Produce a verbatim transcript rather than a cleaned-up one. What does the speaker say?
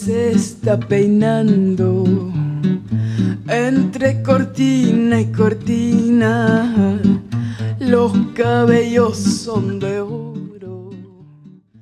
se está peinando entre cortina y cortina. Los cabellos son de oro